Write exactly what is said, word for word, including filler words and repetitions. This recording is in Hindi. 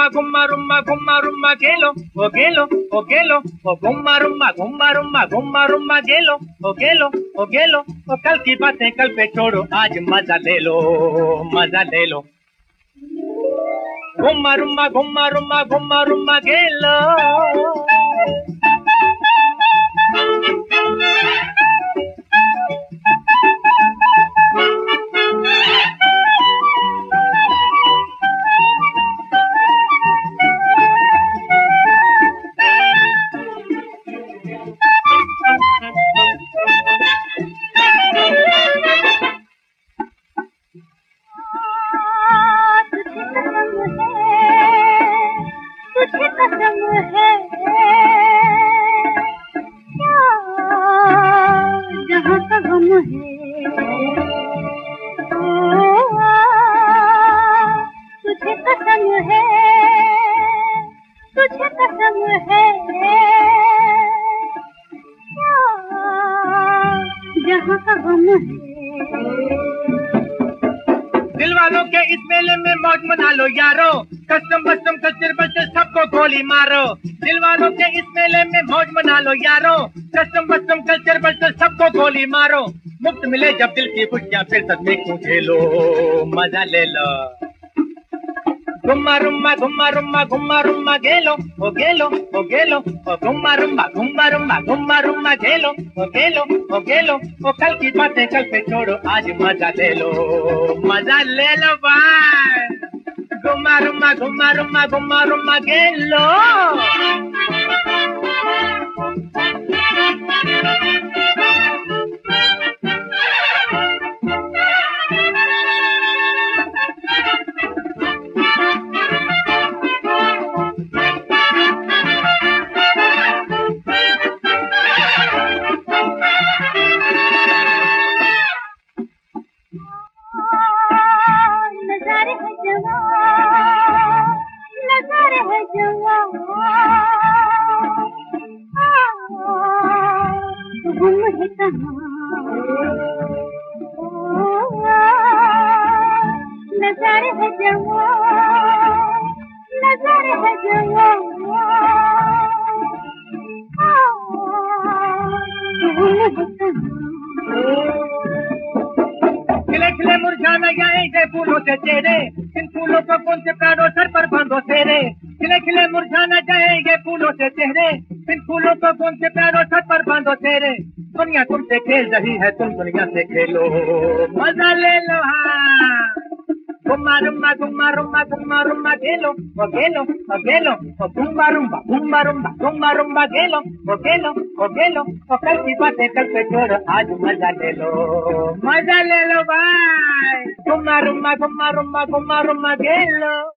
rumba, gumma rumba, gumma rumba, gelo, o gelo, o gelo, o gumma rumba, gumma rumba, gumma rumba, gelo, o gelo, o gelo, o कल की बातें कल पे छोड़ो, आज मजा ले लो, मजा ले लो. Gumma rumba, gumma rumba, gumma rumba, gelo. तुझे कसम है क्या जहाँ का गम है ओ तुझे कसम है तुझे कसम है क्या जहाँ का गम है. दिल वालों के इस मेले में मौज मना लो यारो, कस्टम बस्टम कचर बचर सबको गोली मारो. दिल वालों के इस मेले में मौज मना लो यारो, कस्टम बस्टम कचर बचर सबको गोली मारो. मुफ्त मिले जब दिल की खुशियां फिर सदमे क्यों झेलो, मजा ले लो. गुम्मा रुम्मा गुम्मा रुम्मा गुम्मा रुम्मा गेलो, ओ गेलो, ओ गेलो, ओ गुम्मा रुम्मा गुम्मा रुम्मा गुम्मा रुम्मा गेलो, ओ गेलो, ओ गेलो, ओ कल की बातें कल पे छोड़ो, आज मजा ले लो, मजा ले लो भाई. गुम्मा रुम्मा गुम्मा रुम्मा गुम्मा रुम्मा गेलो. नज़ारे है जवां, नज़ारे है जवां, गुम है कहाँ, नज़ारे है जवां, नज़ारे है जवां, गुम है कहाँ. खिले खिले मुरझाना जाएंगे फूलों से चेहरे, इन फूलों को कौन से प्राणों सर पर बांधो तेरे. खिले खिले मुरझाना जाएंगे फूलों से चेहरे, इन फूलों को कौन से प्राणों सर पर बांधो तेरे. दुनिया तुमसे खेल रही है, तुम दुनिया से खेलो, मजा ले लो. हाँ गुम्मा रुम्मा गुम्मा रुम्मा गुम्मा रुम्मा गेलो, ओ गेलो, ओ गेलो, ओ गुम्मा रुम्मा गुम्मा रुम्मा गुम्मा रुम्मा गेलो, ओ गेलो, ओ गेलो, ओ कल की बातें कल पे छोड़ो, आज मजा ले लो, मजा ले लो भाई. गुम्मा रुम्मा गुम्मा रुम्मा गुम्मा रुम्मा गेलो.